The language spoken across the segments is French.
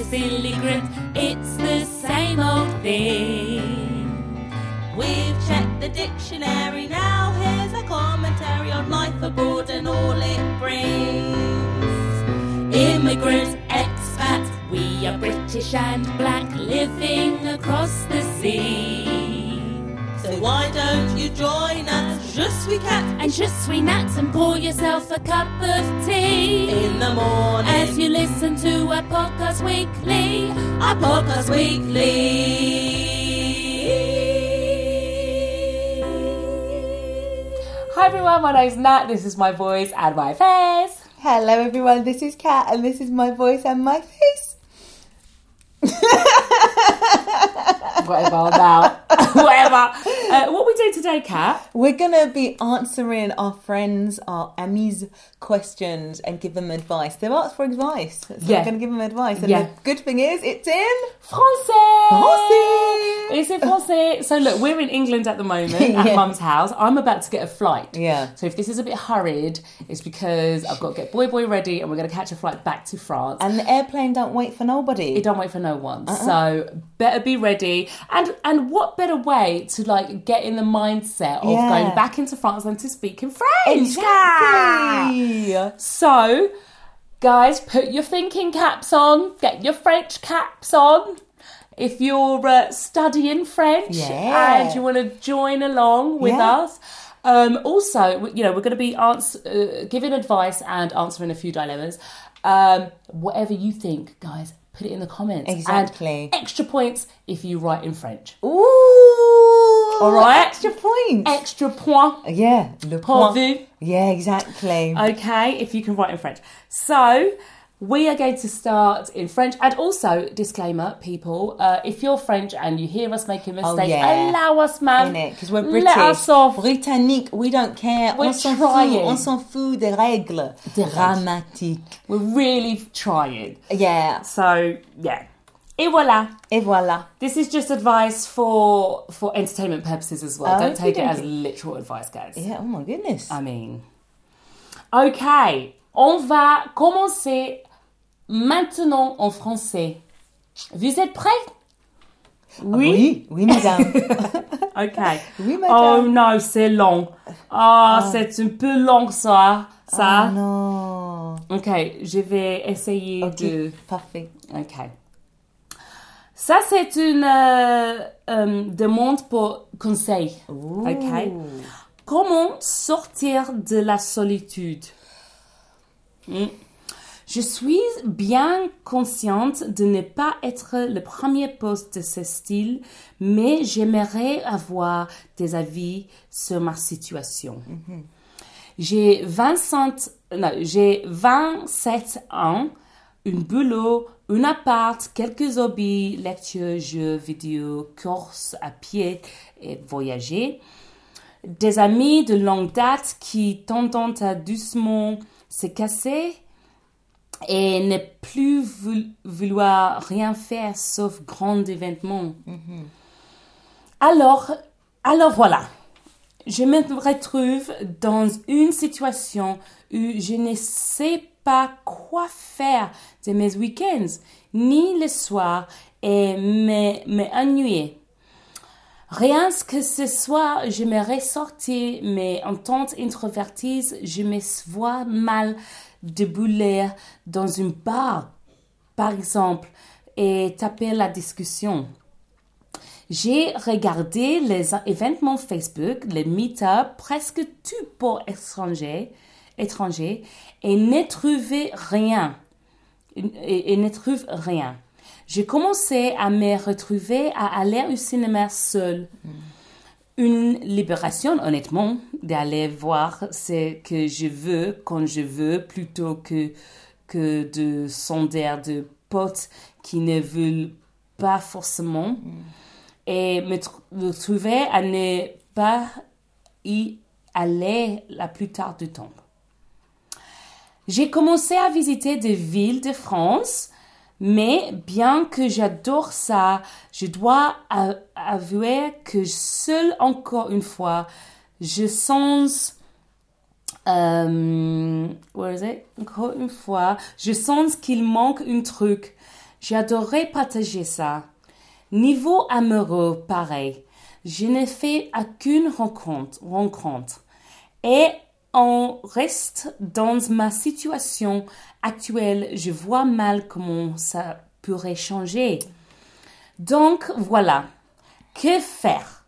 silly grit, it's the same old thing. We've checked the dictionary, now here's a commentary on life abroad and all it brings. Immigrant, expat, we are British and black, living across the sea. So why don't you join us, Je suis cat And je suis Nat, and pour yourself a cup of tea in the morning as you listen to our podcast weekly. our podcast weekly. Hi everyone, my name's Nat, this is my voice and my face. Hello everyone, this is Kat and this is my voice and my face. Whatever now. Whatever. What we do today, Kat? We're going to be answering our friends, our amis' questions and give them advice. They've asked for advice, so Yeah. we're going to give them advice. And Yeah. the good thing is, it's in Français! Français! It's in Français. So look, we're in England at the moment, at Yeah. Mum's house. I'm about to get a flight. Yeah. So if this is a bit hurried, it's because I've got to get boy ready and we're going to catch a flight back to France. And the airplane don't wait for nobody. It don't wait for no one. So better be ready. And what better way to like get in the mindset of Yeah. going back into France than to speak in French? Exactly. So, guys, put your thinking caps on. Get your French caps on. If you're studying French Yeah. and you want to join along with Yeah. us. Also, you know, we're going to be giving advice and answering a few dilemmas. Whatever you think, guys, put it in the comments. Exactly. And extra points if you write in French. Ooh. All right. Extra points. Extra point. Yeah. Le Pour point. vous. Yeah, exactly. Okay, if you can write in French. So, we are going to start in French. And also, disclaimer, people, if you're French and you hear us making mistakes, yeah. allow us, man. Because we're British. Let us off. Britannique, we don't care. We're on s'en trying. fout. On s'en fout des règles. Dramatiques. We're really trying. Yeah. So, yeah. Et voilà. Et voilà. This is just advice for entertainment purposes as well. Don't take it as okey-dokey. literal advice, guys. Yeah, oh my goodness. I mean. Okay, on va commencer maintenant en français. Vous êtes prêts? Oui, madame. Okay. Oui, madame. Oh no, c'est long. C'est un peu long ça. Ah non. Ok, je vais essayer Ok, de... parfait. Ok. Ça, c'est une demande pour conseil. Ok. Comment sortir de la solitude? Je suis bien consciente de ne pas être le premier poste de ce style, mais j'aimerais avoir des avis sur ma situation. J'ai 27 ans, un boulot, un appart, quelques hobbies, lecture, jeux vidéo, course à pied et voyager. Des amis de longue date qui tentent à doucement se casser et ne plus vouloir rien faire sauf grand événement. Alors voilà. Je me retrouve dans une situation où je ne sais pas quoi faire de mes week-ends, ni le soir, et m'ennuyer. Rien que ce soit, je me ressortis, mais en tant qu'introvertie, je me vois mal débouler dans un bar, par exemple, et taper la discussion. J'ai regardé les événements Facebook, les meet-up, presque tout pour étrangers, et ne trouvais rien. Et ne trouve rien. J'ai commencé à me retrouver à aller au cinéma seule. Une libération, honnêtement, d'aller voir ce que je veux quand je veux, plutôt que de sonder de potes qui ne veulent pas forcément. Et me trouver à ne pas y aller la plupart du temps. J'ai commencé à visiter des villes de France, mais bien que j'adore ça, je dois avouer que seule encore une fois, je sens... Encore une fois, je sens qu'il manque un truc. J'ai adoré partager ça. Niveau amoureux, pareil. Je n'ai fait aucune rencontre. Et on reste dans ma situation actuelle. Je vois mal comment ça pourrait changer. Donc, voilà. Que faire?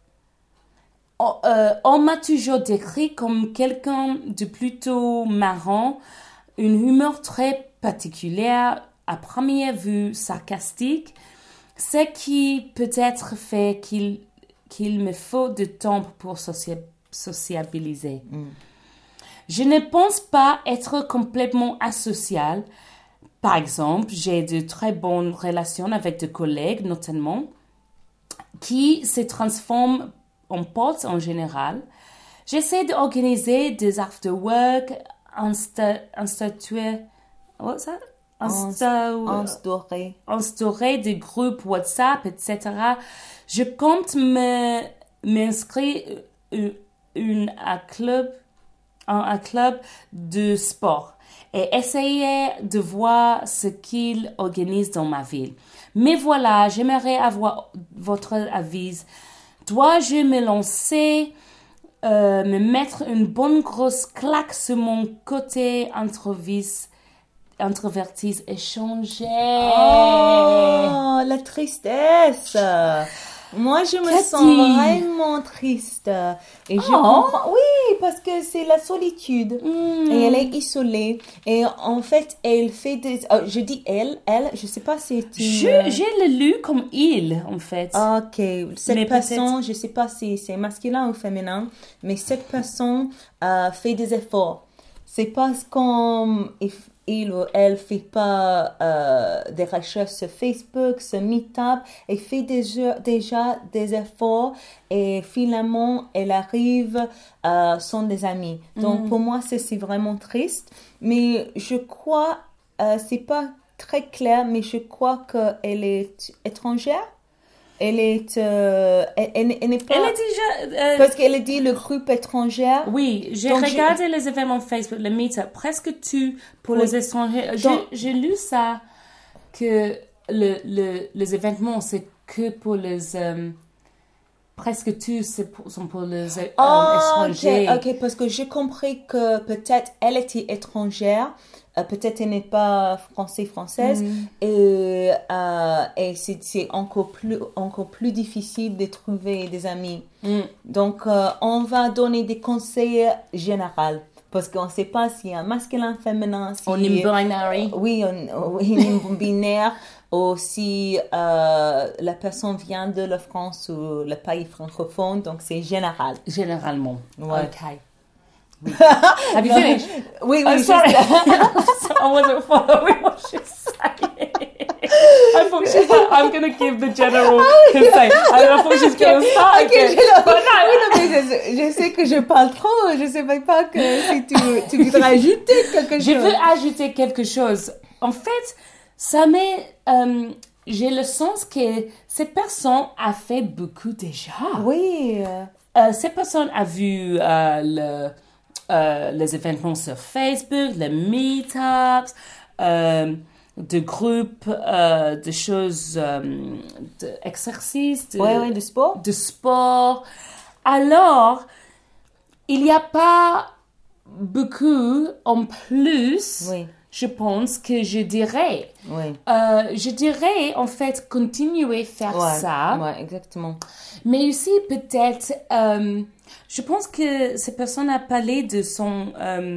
On m'a toujours décrit comme quelqu'un de plutôt marrant, une humeur très particulière, à première vue sarcastique, ce qui peut-être fait qu'il me faut de temps pour sociabiliser. Je ne pense pas être complètement asocial. Par exemple, j'ai de très bonnes relations avec des collègues, notamment, qui se transforment en potes en général. J'essaie d'organiser des after-work, instaurer des groupes WhatsApp, etc. Je compte m'inscrire à un club de sport et essayer de voir ce qu'il organise dans ma ville. Mais voilà, j'aimerais avoir votre avis. Dois-je me lancer, me mettre une bonne grosse claque sur mon côté introverti et changer? Oh, la tristesse! Moi, je me sens vraiment triste. Et je comprends. Oui, parce que c'est la solitude. Et elle est isolée. Et en fait, elle fait des... je dis elle, je sais pas si c'est une... J'ai le lu comme il, en fait. Ok. Cette personne, je sais pas si c'est masculin ou féminin, mais cette personne fait des efforts. C'est parce qu'on... il ou elle fait pas des recherches sur Facebook, sur Meetup, elle fait déjà des efforts et finalement elle arrive sans des amis. Donc pour moi c'est vraiment triste, mais je crois c'est pas très clair, mais je crois qu'elle est étrangère. Elle n'est pas... Elle est déjà... Parce qu'elle a dit le groupe étranger. Oui, j'ai regardé les événements Facebook, le Meetup, presque tout pour les étrangers. J'ai lu ça, que les événements, c'est que pour les... presque tous sont pour les étrangers. Ok, parce que j'ai compris que peut-être elle était étrangère. Peut-être elle n'est pas française et c'est encore plus difficile de trouver des amis. Donc on va donner des conseils généraux parce qu'on ne sait pas s'il y a un masculin, féminin, si on est binary. Oui, on est binaire ou si la personne vient de la France ou le pays francophone, donc c'est général. Généralement. Ouais. Ok. Have you finished? Oui, I'm sorry. I wasn't following what she's saying. I thought she's like, I'm going to give the general consent. I thought she's going to start again. Je sais que je parle trop. Je ne savais pas que si tu voudrais ajouter quelque chose. Je veux ajouter quelque chose. En fait, ça m'est... j'ai le sens que cette personne a fait beaucoup déjà. Oui. Cette personne a vu les événements sur Facebook, les meetups, de groupes, de choses, d'exercices, de sport. De sport. Alors, il n'y a pas beaucoup en plus. Oui. Je pense que je dirais. Oui. Je dirais, en fait, continuer à faire ça. Oui, exactement. Mais aussi, peut-être, je pense que cette personne a parlé de son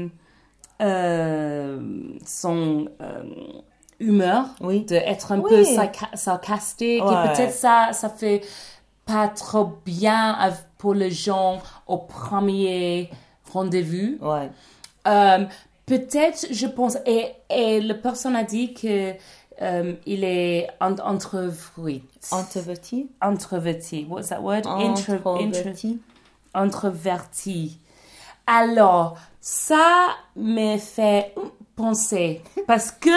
humeur, d'être un peu sarcastique. Et peut-être ça fait pas trop bien pour les gens au premier rendez-vous. Ouais. Peut-être, je pense, et la personne a dit que il est introverti. What's that word? Introverti. Alors, ça me fait penser parce que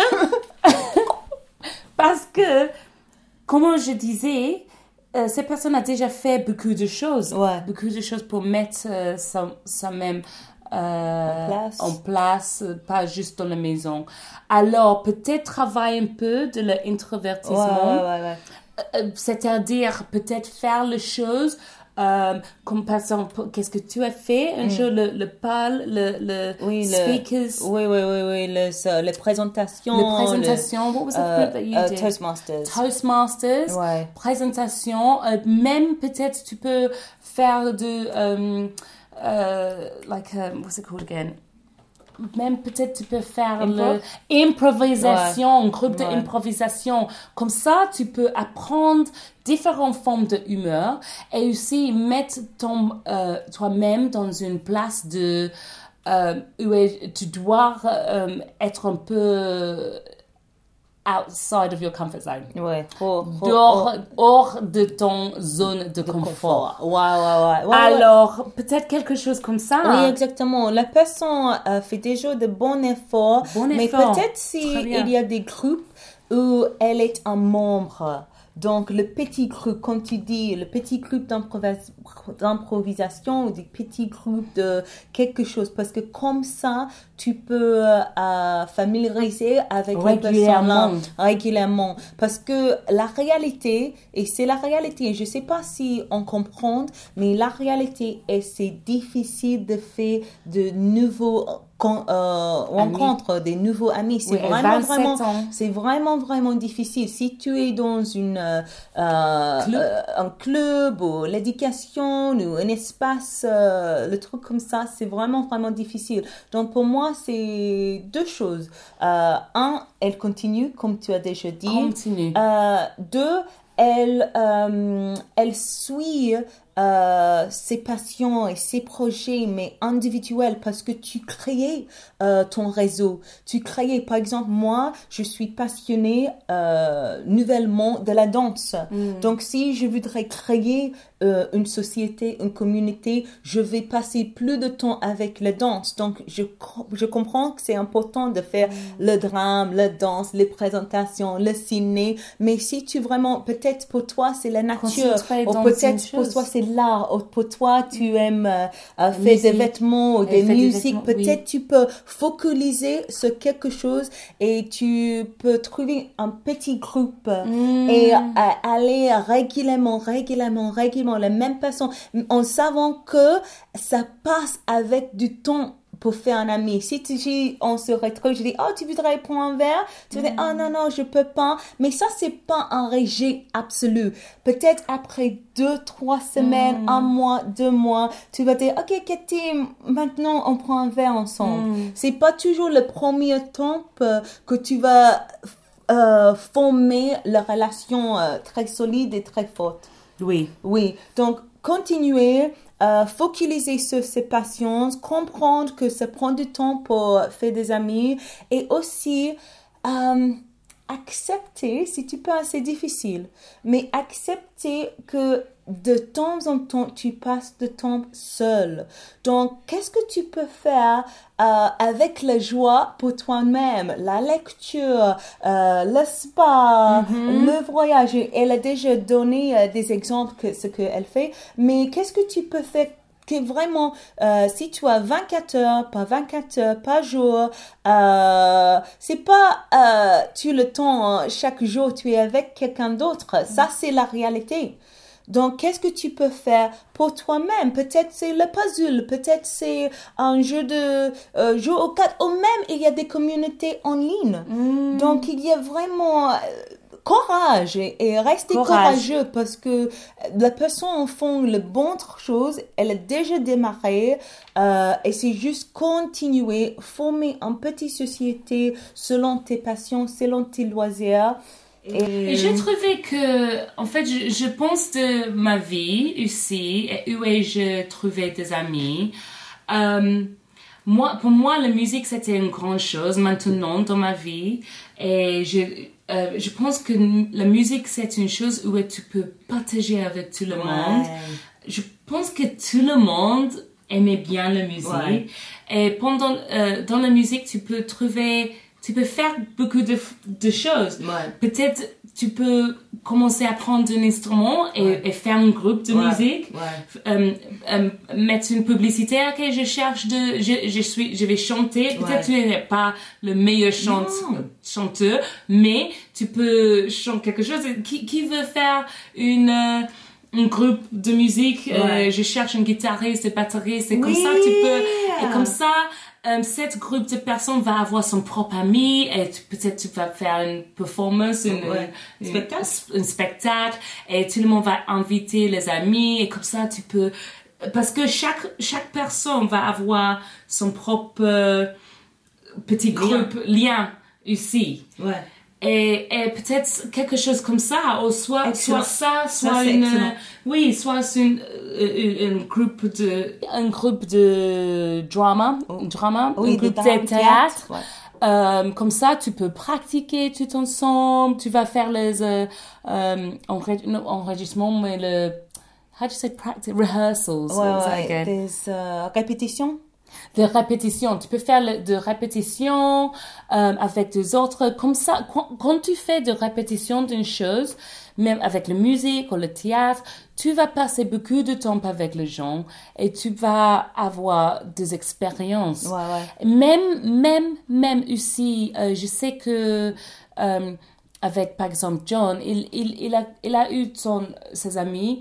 comme je disais, cette personne a déjà fait beaucoup de choses pour mettre sa même en place, pas juste dans la maison. Alors, peut-être travailler un peu de l'introvertissement. Ouais. C'est-à-dire peut-être faire les choses comme par exemple, qu'est-ce que tu as fait un jour, le PAL, le speakers. Oui, les présentations. Les présentations, what was the group that you did? Toastmasters. Ouais. Présentation. Même peut-être tu peux faire de, what's it called again? Même peut-être tu peux faire l'improvisation, un groupe d'improvisation. Comme ça, tu peux apprendre différentes formes de humeur et aussi mettre toi-même dans une place de où tu dois être un peu outside of your comfort zone. Ouais. Hors de ton zone de confort. Ouais. Alors, peut-être quelque chose comme ça. Oui, exactement. La personne fait déjà de bons efforts. Mais peut-être s'il y a des groupes où elle est un membre. Donc, le petit groupe, comme tu dis, le petit groupe d'improvisation ou des petits groupes de quelque chose. Parce que comme ça, tu peux familiariser avec les personnes régulièrement. Parce que la réalité, et c'est la réalité, je ne sais pas si on comprend, mais la réalité est c'est difficile de faire de nouveaux rencontres, des nouveaux amis. C'est vraiment difficile. Si tu es dans un club ou l'éducation ou un espace, le truc comme ça, c'est vraiment difficile. Donc pour moi, c'est deux choses. Elle continue, comme tu as déjà dit. Deux, elle suit ses passions et ses projets, mais individuels, parce que tu crées ton réseau. Tu crées, par exemple, moi, je suis passionnée nouvellement de la danse. Donc, si je voudrais créer une société, une communauté, je vais passer plus de temps avec la danse. Donc, je comprends que c'est important de faire le drame, la danse, les présentations, le ciné, mais si tu vraiment, peut-être pour toi, c'est la nature, ou peut-être pour toi, c'est l'art, ou pour toi, tu aimes faire des vêtements ou des musiques, peut-être tu peux focaliser sur quelque chose et tu peux trouver un petit groupe et aller régulièrement, la même personne, en savant que ça passe avec du temps pour faire un ami. Si on se retrouve, je dis, oh, tu voudrais prendre un verre? Tu vas dire, oh non, je peux pas. Mais ça, c'est pas un rejet absolu. Peut-être après 2-3 semaines, 1 mois, 2 mois, tu vas dire, ok, Cathy, maintenant, on prend un verre ensemble. C'est pas toujours le premier temps que tu vas former la relation très solide et très forte. Oui. Donc, continuer, focaliser sur ses passions, comprendre que ça prend du temps pour faire des amis et aussi accepter, si tu peux, c'est difficile, mais accepter que de temps en temps, tu passes de temps seul. Donc, qu'est-ce que tu peux faire avec la joie pour toi-même? La lecture, le spa, le voyage. Elle a déjà donné des exemples de ce qu'elle fait. Mais qu'est-ce que tu peux faire que vraiment, si tu as 24 heures par jour, c'est pas tu le temps, chaque jour tu es avec quelqu'un d'autre. Ça, c'est la réalité. Donc, qu'est-ce que tu peux faire pour toi-même? Peut-être c'est le puzzle, peut-être c'est un jeu au cartes, ou même il y a des communautés en ligne. Donc, il y a vraiment courage et rester courageux parce que la personne en fond le bon chose, elle a déjà démarré et c'est juste continuer, former une petite société selon tes passions, selon tes loisirs. Et j'ai trouvé que, en fait, je pense de ma vie aussi, et où je trouvais des amis. Pour moi, la musique, c'était une grande chose maintenant dans ma vie. Et je pense que la musique, c'est une chose où tu peux partager avec tout le monde. Je pense que tout le monde aimait bien la musique. Et dans la musique, tu peux faire beaucoup de choses. Peut-être tu peux commencer à prendre un instrument et faire un groupe de musique. Mettre une publicité. Ok, je vais chanter. Peut-être tu n'es pas le meilleur chanteur, mais tu peux chanter quelque chose. Qui veut faire un groupe de musique? Je cherche un guitariste, un batteriste. C'est comme ça tu peux. Et comme ça. Cet groupe de personnes va avoir son propre ami et peut-être tu vas faire une performance, un spectacle et tout le monde va inviter les amis et comme ça tu peux, parce que chaque personne va avoir son propre petit groupe lien ici. Et peut-être quelque chose comme ça, ou soit un groupe de drama, un groupe de théâtre. Comme ça, tu peux pratiquer tout ensemble. Tu vas faire les enregistrements, mais how do you say practice? Rehearsals. Des répétitions. De répétition. Tu peux faire de répétition avec des autres. Comme ça, quand tu fais de répétition d'une chose, même avec la musique ou le théâtre, tu vas passer beaucoup de temps avec les gens et tu vas avoir des expériences. Même aussi, je sais que avec, par exemple, John, il a eu ses amis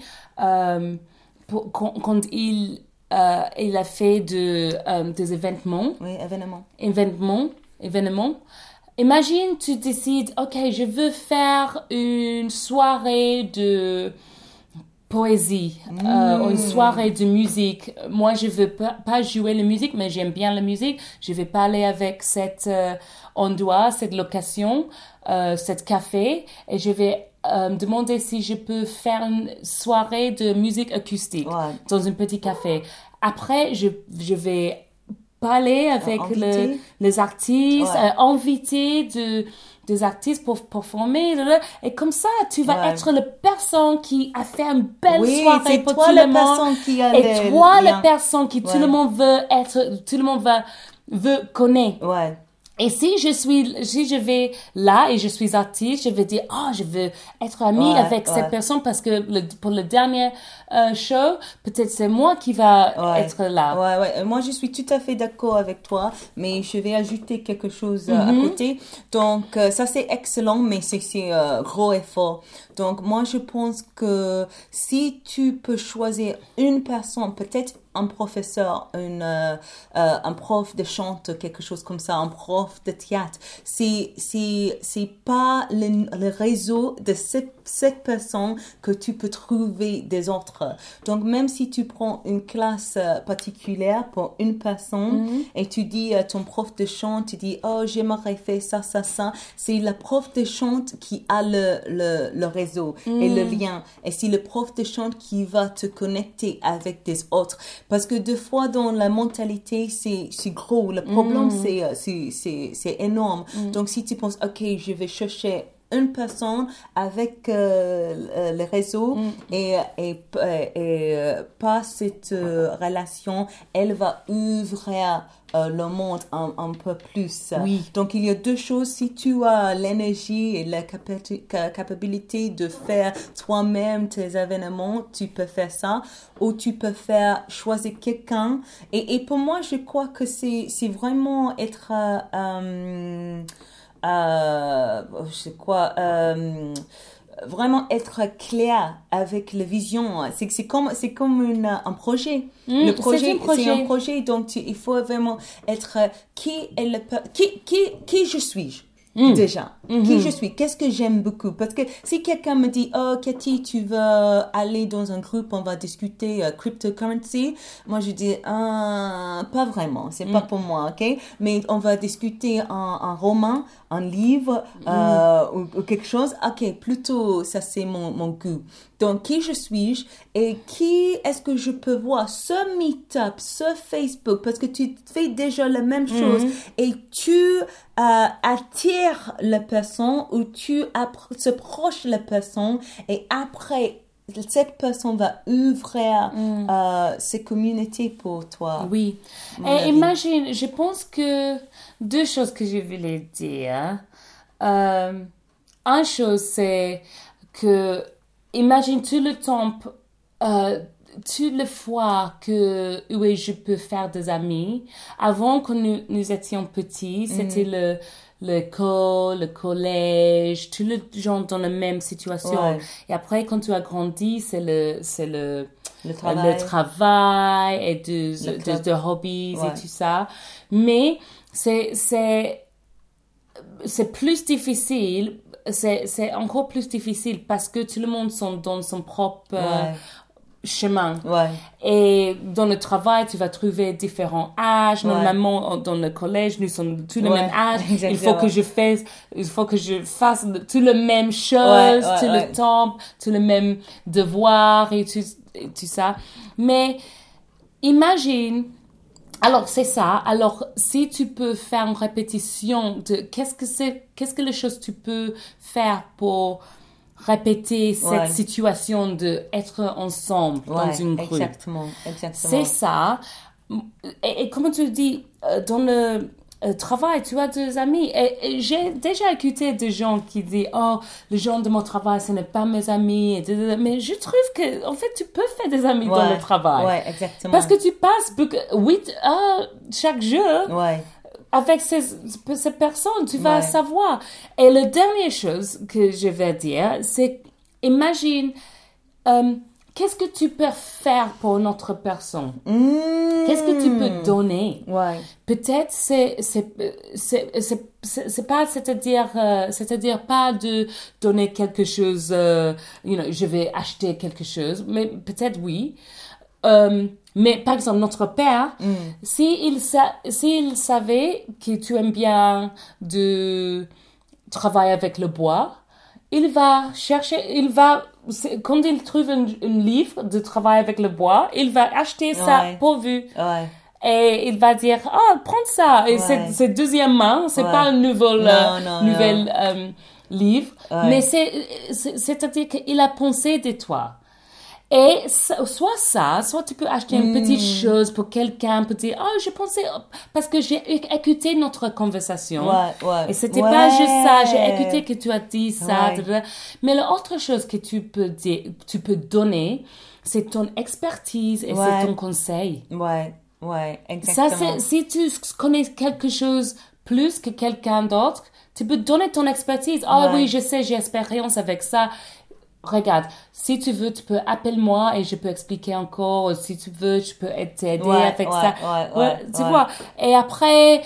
quand il a fait des événements. Événements. Imagine, tu décides, ok, je veux faire une soirée de poésie, une soirée de musique. Moi, je veux pas jouer la musique, mais j'aime bien la musique. Je vais parler avec cette endroit, cette location, cet café, et je vais demander si je peux faire une soirée de musique acoustique dans un petit café. Après, je vais parler avec les artistes, inviter des artistes pour performer, et comme ça, tu vas être la personne qui a fait une belle soirée pour tout le monde. Et toi, la personne qui tout le monde veut connaître. Et si je vais là et je suis artiste, je vais dire, je veux être amie avec cette personne parce que pour le dernier show, peut-être c'est moi qui va être là. Moi, je suis tout à fait d'accord avec toi, mais je vais ajouter quelque chose à côté. Donc, ça c'est excellent, mais c'est gros effort. Donc, moi, je pense que si tu peux choisir une personne, peut-être un professeur, un prof de chant, quelque chose comme ça, un prof de théâtre, c'est pas le réseau de cette personne que tu peux trouver des autres. Donc, même si tu prends une classe particulière pour une personne et tu dis à ton prof de chant, tu dis, j'aimerais faire ça, c'est le prof de chant qui a le réseau et le lien. Et c'est le prof de chant qui va te connecter avec des autres. Parce que deux fois dans la mentalité, c'est gros. Le problème, c'est énorme. Donc, si tu penses, ok, je vais chercher une personne avec le réseau et pas cette relation, elle va ouvrir le monde un peu plus. Donc, il y a deux choses. Si tu as l'énergie et la capacité de faire toi-même tes événements, tu peux faire ça. Ou tu peux choisir quelqu'un. Et pour moi, je crois que c'est vraiment être... vraiment être clair avec la vision. C'est comme un projet. Le projet, c'est un projet. Donc, il faut vraiment être qui je suis. Déjà, qui je suis, qu'est-ce que j'aime beaucoup, parce que si quelqu'un me dit, Cathy, tu veux aller dans un groupe, on va discuter cryptocurrency, moi je dis, pas vraiment, c'est pas pour moi, ok, mais on va discuter un roman, un livre, ou quelque chose, ok, plutôt ça c'est mon goût. Donc, qui je suis et qui est-ce que je peux voir ce meet-up, ce Facebook, parce que tu fais déjà la même chose et tu attires la personne ou tu approches la personne et après, cette personne va ouvrir ces communautés pour toi. Oui. Et imagine, je pense que deux choses que je voulais dire. une chose, c'est que, imagine tout le temps, toutes les fois que oui, je peux faire des amis. Avant, quand nous étions petits, c'était l'école, le collège, tous les gens dans la même situation. Ouais. Et après, quand tu as grandi, c'est le travail. et de hobbies Ouais. et tout ça. Mais c'est plus difficile, c'est encore plus difficile parce que tout le monde sont dans son propre chemin. Ouais. Et dans le travail, tu vas trouver différents âges. Ouais. Normalement, dans le collège, nous sommes tous le Ouais, même âge. exactement. Il faut que je fasse tout le même chose, Ouais, tout le temps, tout le même devoir et tout ça. Mais imagine, alors c'est ça. Alors si tu peux faire une répétition de qu'est-ce que les choses tu peux faire pour répéter cette situation de être ensemble dans une groupe. Exactement. C'est ça. Et comme tu dis, dans le travail, tu as des amis. Et j'ai déjà écouté des gens qui disent, oh, les gens de mon travail, ce n'est pas mes amis. Mais je trouve que, en fait, tu peux faire des amis dans le travail. Ouais, exactement. Parce que tu passes 8 heures chaque jour. Ouais. Avec ces personnes, tu vas savoir. Et la dernière chose que je vais dire, c'est, imagine, qu'est-ce que tu peux faire pour une autre personne? Qu'est-ce que tu peux donner? Ouais. Peut-être c'est pas, c'est-à-dire pas de donner quelque chose, je vais acheter quelque chose, mais peut-être oui. Mais par exemple, notre père, s'il savait que tu aimes bien de travailler avec le bois, il va chercher, quand il trouve un livre de travail avec le bois, il va acheter ça pourvu. Ouais. Et il va dire, prends ça. Et c'est deuxième main, c'est pas un nouvel livre. Mais c'est-à-dire qu'il a pensé de toi. Et soit tu peux acheter une petite chose pour quelqu'un, pour dire, je pensais, parce que j'ai écouté notre conversation. Et c'était pas juste ça, j'ai écouté que tu as dit ça. Mais l'autre chose que tu peux donner, c'est ton expertise et c'est ton conseil. Ouais, exactement. Ça, si tu connais quelque chose plus que quelqu'un d'autre, tu peux donner ton expertise. Oui, je sais, j'ai expérience avec ça. Regarde, si tu veux, tu peux appeler moi et je peux expliquer encore. Si tu veux, je peux t'aider avec ça. Tu vois. Et après,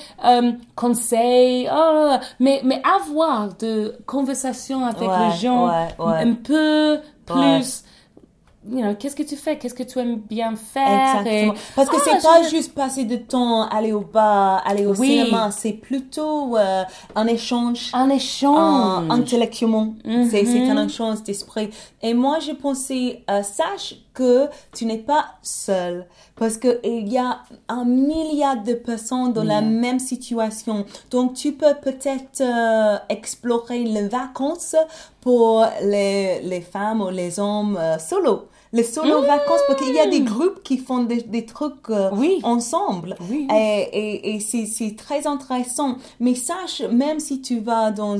conseil. Mais avoir de conversations avec les gens un peu plus. Qu'est-ce que tu fais? Qu'est-ce que tu aimes bien faire? Exactement. Parce que c'est pas juste passer de temps, aller au bar, aller au cinéma. C'est plutôt un échange. Intellectuellement. C'est un échange d'esprit. Et moi, j'ai pensé, sache que tu n'es pas seul. Parce que il y a 1 milliard de personnes dans la même situation. Donc, tu peux peut-être explorer les vacances pour les femmes ou les hommes solo. Les solo vacances, parce qu'il y a des groupes qui font des trucs ensemble. Et c'est très intéressant. Mais sache, même si tu vas dans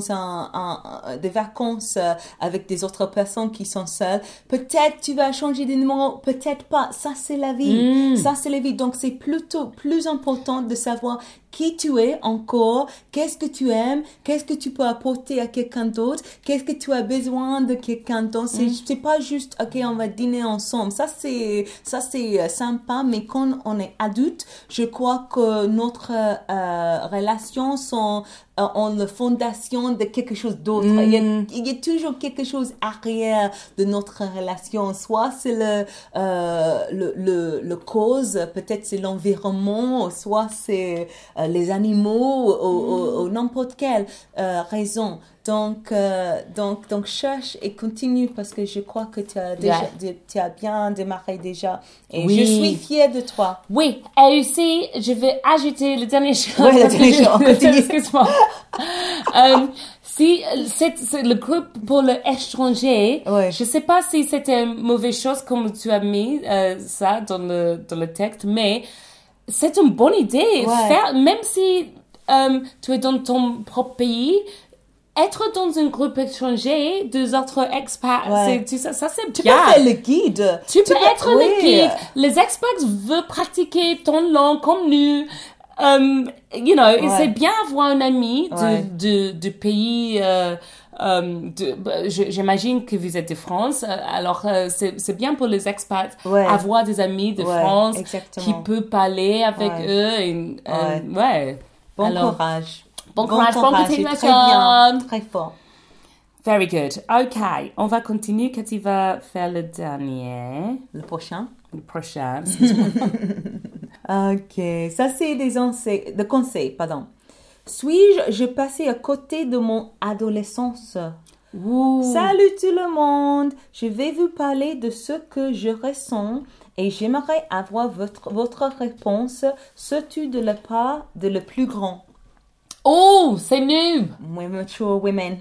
des vacances avec des autres personnes qui sont seules, peut-être tu vas changer de numéro, peut-être pas. Ça, c'est la vie. Ça, c'est la vie. Donc, c'est plutôt plus important de savoir qui tu es encore, qu'est-ce que tu aimes, qu'est-ce que tu peux apporter à quelqu'un d'autre, qu'est-ce que tu as besoin de quelqu'un d'autre. C'est pas juste, ok, on va dîner ensemble. Ça, c'est sympa, mais quand on est adulte, je crois que notre relation sont en la fondation de quelque chose d'autre. Il y a toujours quelque chose arrière de notre relation. Soit c'est le cause, peut-être c'est l'environnement, soit c'est les animaux ou n'importe quelle raison. Donc cherche et continue parce que je crois que tu as bien démarré déjà. Et je suis fière de toi. Oui, et aussi, je vais ajouter le dernier chose. Oui, le dernier chose. Excuse-moi. Si c'est le groupe pour l'étranger, je sais pas si c'était une mauvaise chose comme tu as mis ça dans le texte, mais c'est une bonne idée. Même si tu es dans ton propre pays, être dans un groupe étranger des autres expats, ça c'est Tu bien. peux faire le guide. Tu peux être oui. le guide. Les expats veulent pratiquer ton langue comme nous. Et c'est bien avoir un ami du pays. J'imagine que vous êtes de France, alors c'est bien pour les expats avoir des amis de France qui peuvent parler avec eux. Bon courage. Bon courage, bonne continuation. Très bien, très fort. Very good. OK, on va continuer. Cathy va faire le dernier. Le prochain. Le prochain, excuse-moi. OK, ça c'est des conseils, pardon. Suis-je passé à côté de mon adolescence? Ouh. Salut tout le monde, je vais vous parler de ce que je ressens et j'aimerais avoir votre réponse, surtout de la part de le plus grand. Oh, c'est nous. More mature women.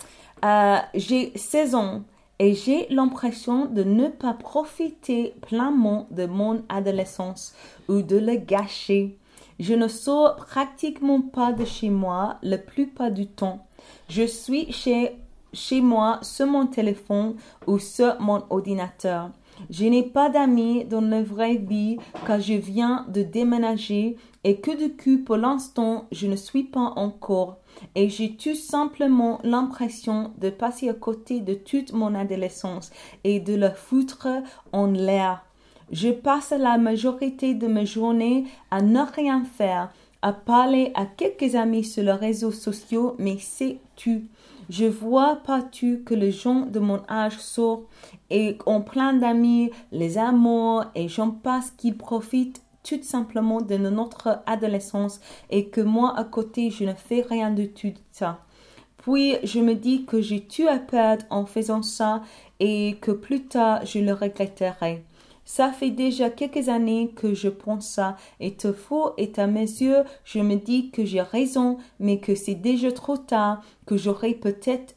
J'ai 16 ans et j'ai l'impression de ne pas profiter pleinement de mon adolescence ou de le gâcher. Je ne sors pratiquement pas de chez moi la plupart du temps. Je suis chez moi sur mon téléphone ou sur mon ordinateur. Je n'ai pas d'amis dans la vraie vie car je viens de déménager et que du coup pour l'instant je ne suis pas encore. Et j'ai tout simplement l'impression de passer à côté de toute mon adolescence et de la foutre en l'air. Je passe la majorité de mes journées à ne rien faire, à parler à quelques amis sur les réseaux sociaux, mais c'est tout. Je vois partout que les gens de mon âge sortent et ont plein d'amis, les amours et j'en passe qui profitent tout simplement de notre adolescence et que moi à côté je ne fais rien de tout ça. Puis je me dis que j'ai tout à perdre en faisant ça et que plus tard je le regretterai. Ça fait déjà quelques années que je pense ça et te faut et à mes yeux, je me dis que j'ai raison, mais que c'est déjà trop tard, que j'aurais peut-être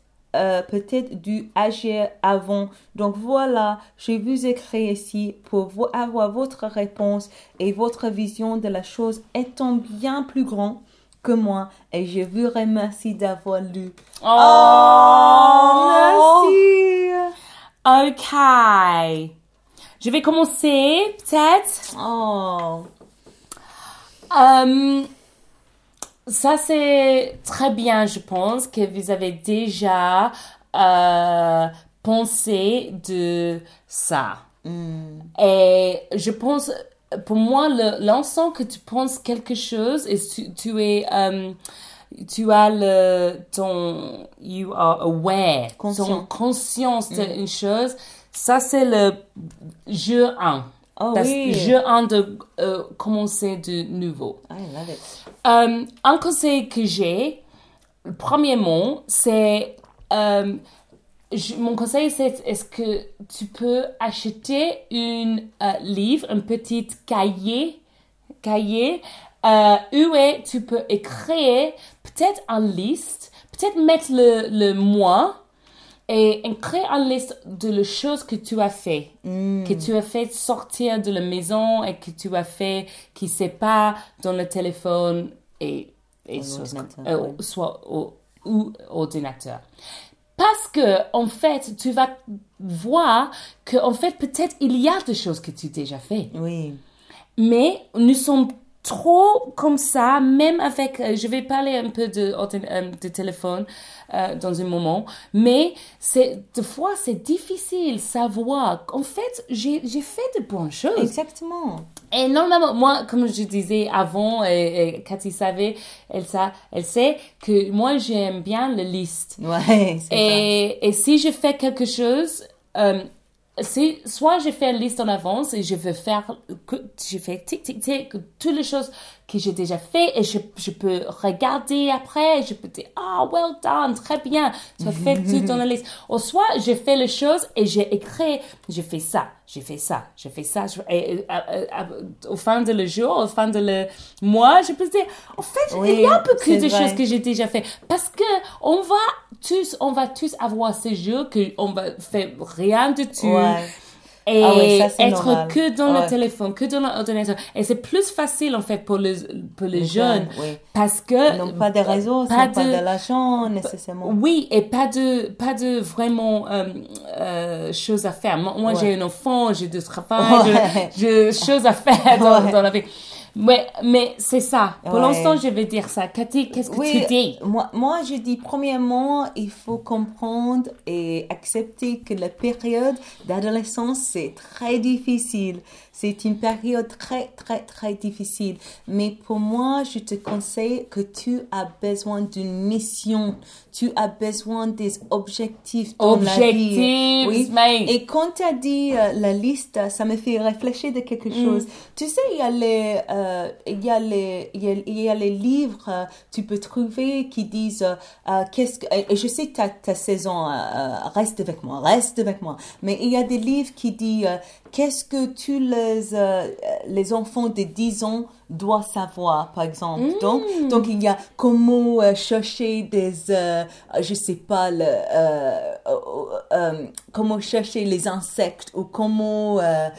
dû agir avant. Donc voilà, je vous écris ici pour avoir votre réponse et votre vision de la chose étant bien plus grand que moi et je vous remercie d'avoir lu. Oh, merci. OK. Je vais commencer, peut-être. Oh. Ça, c'est très bien, je pense, que vous avez déjà pensé de ça. Et je pense, pour moi, l'instant que tu penses quelque chose, et you are aware, ton conscience d'une chose, ça, c'est le jeu 1. Oh oui. Jeu 1 de commencer de nouveau. I love it. Un conseil que j'ai, premièrement, c'est... mon conseil, c'est est-ce que tu peux acheter un livre, un petit cahier où tu peux écrire peut-être une liste, peut-être mettre le mois, et créer une liste de les choses que tu as fait, que tu as fait sortir de la maison et que tu as fait qui c'est pas dans le téléphone et ou ordinateur. Parce que en fait, tu vas voir que en fait peut-être il y a des choses que tu as déjà fait. Oui. Mais nous sommes trop comme ça, même avec, je vais parler un peu de téléphone dans un moment, mais des fois c'est difficile de savoir. En fait, j'ai fait de bonnes choses. Exactement. Et normalement, moi, comme je disais avant, et Cathy savait, elle sait que moi j'aime bien la liste. Ouais, et si je fais quelque chose, soit je fais une liste en avance et je fais tic, toutes les choses que j'ai déjà fait et je peux regarder après et je peux dire, well done, très bien, tu as fait tout dans la liste. Ou soit je fais les choses et j'ai écrit, j'ai fait ça. Et au fin de le jour, au fin de le mois, je peux dire, en fait, il y a beaucoup de choses que j'ai déjà fait. Parce que on va tous avoir ces jours qu'on va faire rien du tout. Ouais. et ça, c'est être normal. que dans le téléphone, que dans l'ordinateur. Et c'est plus facile, en fait, pour les jeunes. Oui. Parce que... Ils n'ont pas de réseau, pas de l'argent, nécessairement. Oui, et pas de vraiment choses à faire. Moi j'ai un enfant, j'ai du travail, j'ai choses à faire dans la vie. Mais c'est ça. Pour l'instant, je vais dire ça. Cathy, qu'est-ce que tu dis? Moi, je dis, premièrement, il faut comprendre et accepter que la période d'adolescence, c'est très difficile. C'est une période très, très, très difficile. Mais pour moi, je te conseille que tu as besoin d'une mission. Tu as besoin des objectifs dans la vie. Oui. Et quand tu as dit la liste, ça me fait réfléchir de quelque chose. Tu sais, il y a les livres, tu peux trouver qui disent et je sais ta saison, reste avec moi. Mais il y a des livres qui disent qu'est-ce que les enfants de 10 ans doivent savoir, par exemple. Donc il y a comment chercher je sais pas, comment chercher les insectes ou comment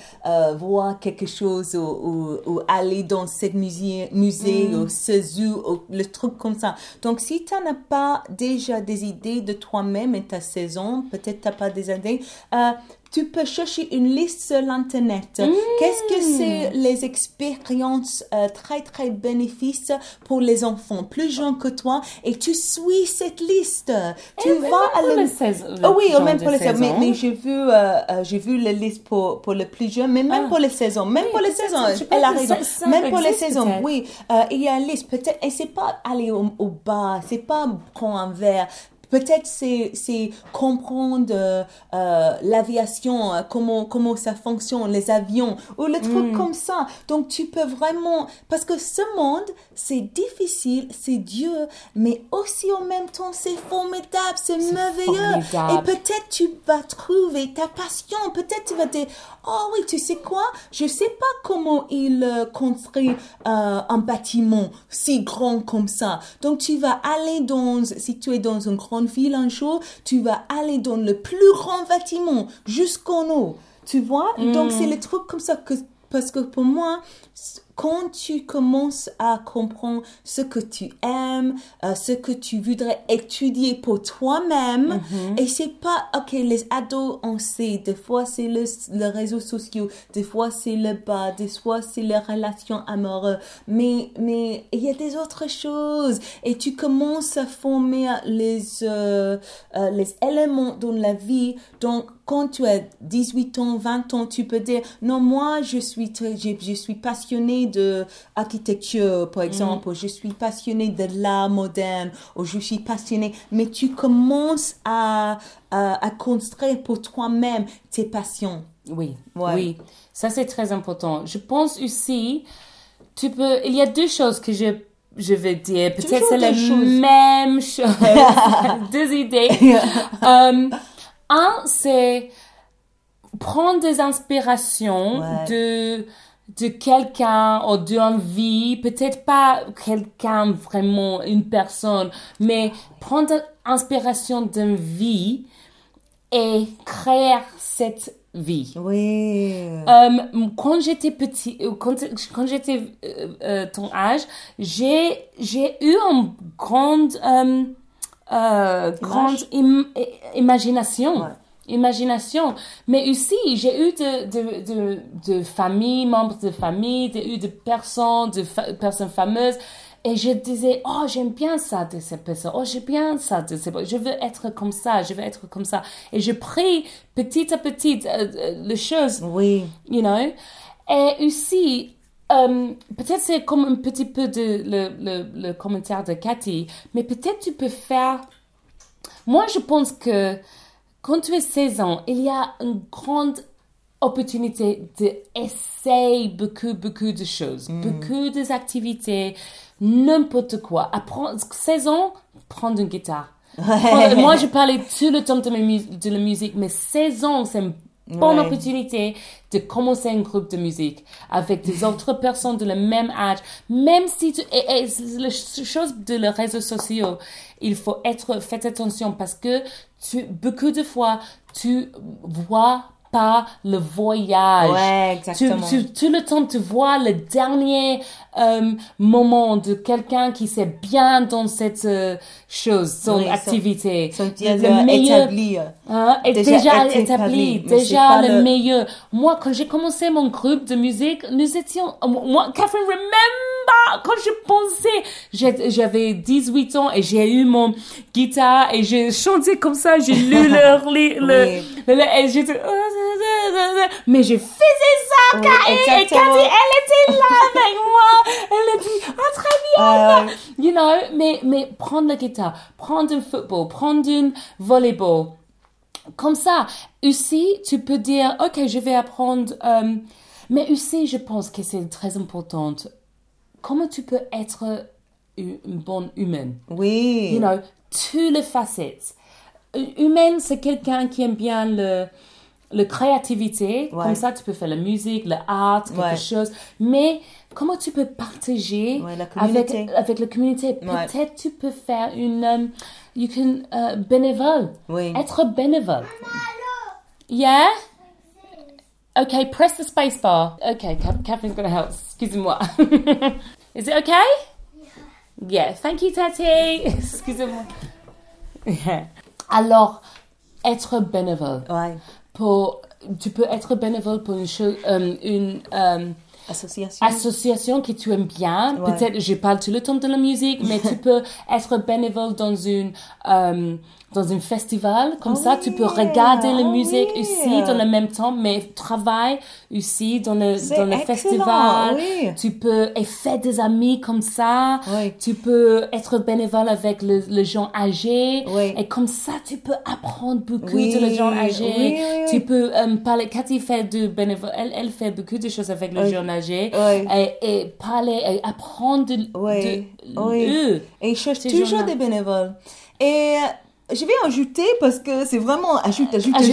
voir quelque chose ou aller dans ce musée ou ce zoo ou le truc comme ça. Donc si tu n'as pas déjà des idées de toi-même et ta saison, peut-être tu n'as pas des idées, tu peux chercher une liste sur l'Internet. Qu'est-ce que c'est les expériences très, très bénéfices pour les enfants plus jeunes que toi et tu suis cette liste. Tu vas à même pour les 16 ans. Mais j'ai vu la liste pour le plus jeune, mais même pour les 16 ans. Même pour les 16 ans, elle a raison. Même pour les 16 ans, oui. Il y a une liste, peut-être, et c'est pas aller au bar, c'est pas prendre un verre. Peut-être c'est comprendre l'aviation, comment ça fonctionne, les avions, ou le truc comme ça. Donc, tu peux vraiment... Parce que ce monde, c'est difficile, c'est dur, mais aussi en même temps, c'est formidable, c'est merveilleux. Et peut-être tu vas trouver ta passion. Peut-être tu vas dire, oh oui, tu sais quoi? Je sais pas comment il construit un bâtiment si grand comme ça. Donc, tu vas aller si tu es dans une grande ville un jour, tu vas aller dans le plus grand bâtiment jusqu'en haut. Tu vois? Donc, c'est les trucs comme ça parce que pour moi, quand tu commences à comprendre ce que tu aimes, ce que tu voudrais étudier pour toi-même, et c'est pas, ok, les ados, on sait, des fois c'est les réseaux sociaux, des fois c'est le bas, des fois c'est les relations amoureuses, mais il y a des autres choses, et tu commences à former les éléments dans la vie. Donc, quand tu as 18 ans, 20 ans, tu peux dire, non, moi, je suis passionnée de architecture, par exemple, ou je suis passionnée de l'art moderne, ou je suis passionnée, mais tu commences à construire pour toi-même tes passions. Oui, ça c'est très important. Je pense aussi, il y a deux choses que je vais dire, peut-être c'est la même chose, deux idées. Un, c'est prendre des inspirations de quelqu'un ou d'une vie, peut-être pas quelqu'un vraiment, une personne, mais prendre inspiration d'une vie et créer cette vie. Oui. Quand j'étais petit, quand j'étais ton âge, j'ai eu une grande imagination. Imagination. Mais aussi, j'ai eu de familles, membres de famille, j'ai eu de personnes fameuses. Et je disais, oh, j'aime bien ça de cette personne. Oh, j'aime bien ça de cette personne. Je veux être comme ça. Je veux être comme ça. Et je prie petit à petit les choses. Oui. You know. Et aussi, peut-être c'est comme un petit peu le commentaire de Cathy, mais peut-être tu peux faire... Moi, je pense que quand tu as 16 ans, il y a une grande opportunité d'essayer beaucoup de choses, beaucoup d'activités, n'importe quoi. À 16 ans, prendre une guitare. Moi, je parlais tout le temps de la musique, mais 16 ans, c'est une bonne opportunité de commencer un groupe de musique avec des autres personnes de le même âge. Même si et la chose de les réseaux sociaux, il faut faites attention parce que beaucoup de fois, tu vois pas le voyage. Ouais, exactement. Tout le temps, tu vois le dernier moment de quelqu'un qui sait bien dans cette chose, son activité. Le meilleur établi. Est déjà établi, déjà le le meilleur. Moi, quand j'ai commencé mon groupe de musique, nous étions, moi, Catherine, remember, quand je pensais, j'avais 18 ans et j'ai eu mon guitare et j'ai chanté comme ça, j'ai lu et j'étais, mais je faisais ça, et Cathy, elle était là avec moi, elle a dit, très bien, you know, mais prendre la guitare, prendre un football, prendre un volleyball, comme ça, aussi, tu peux dire, ok, je vais apprendre, mais aussi, je pense que c'est très important. Comment tu peux être une bonne humaine? Oui. You know, toutes les facettes. Humaine, c'est quelqu'un qui aime bien le créativité. Ouais. Comme ça, tu peux faire la musique, l'art, quelque chose. Mais comment tu peux partager avec la communauté? Peut-être tu peux faire une... bénévole. Oui. Être bénévole. Yeah? Okay, press the space bar. Okay, Catherine's going to help. Excusez-moi. Is it okay? Yeah, thank you, Tati. Excusez-moi. Yeah. Alors, être bénévole. Ouais. Tu peux être bénévole pour une association que tu aimes bien. Ouais. Peut-être, je parle tout le temps de la musique, mais tu peux être bénévole dans un festival. Comme ça, tu peux regarder la musique aussi dans le même temps, mais travaille aussi dans le festival. Oui. Tu peux faire des amis comme ça. Oui. Tu peux être bénévole avec les gens âgés. Oui. Et comme ça, tu peux apprendre beaucoup de les gens âgés. Oui. Tu peux parler. Cathy fait du bénévole. Elle fait beaucoup de choses avec les gens âgés. Et parler, et apprendre de eux. Et je cherche toujours des bénévoles. Et je vais ajouter parce que c'est vraiment ajoute.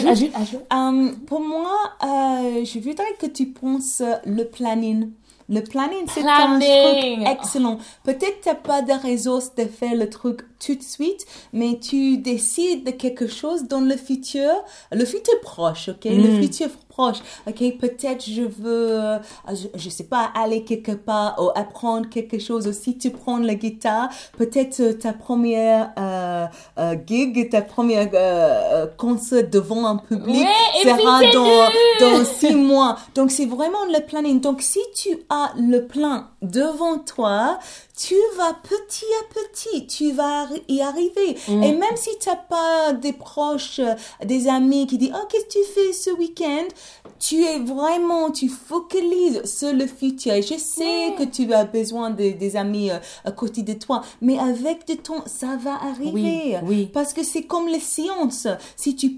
Pour moi, je voudrais que tu penses le planning. Le planning, c'est un truc excellent. Peut-être tu n'as pas de ressources de faire le truc tout de suite, mais tu décides de quelque chose dans le futur proche, ok? Le futur proche, ok? Peut-être je veux, je sais pas, aller quelque part ou apprendre quelque chose. Aussi, tu prends la guitare, peut-être ta première gig, ta première concert devant un public sera dans 6 mois. Donc, c'est vraiment le planning. Donc, si tu as le plan devant toi, tu vas petit à petit, tu vas y arriver. Et même si tu n'as pas des proches, des amis qui disent « Oh, qu'est-ce que tu fais ce week-end ?» Tu focalises sur le futur. Et je sais que tu as besoin des amis à côté de toi, mais avec du temps, ça va arriver. Oui. Parce que c'est comme les sciences. Si tu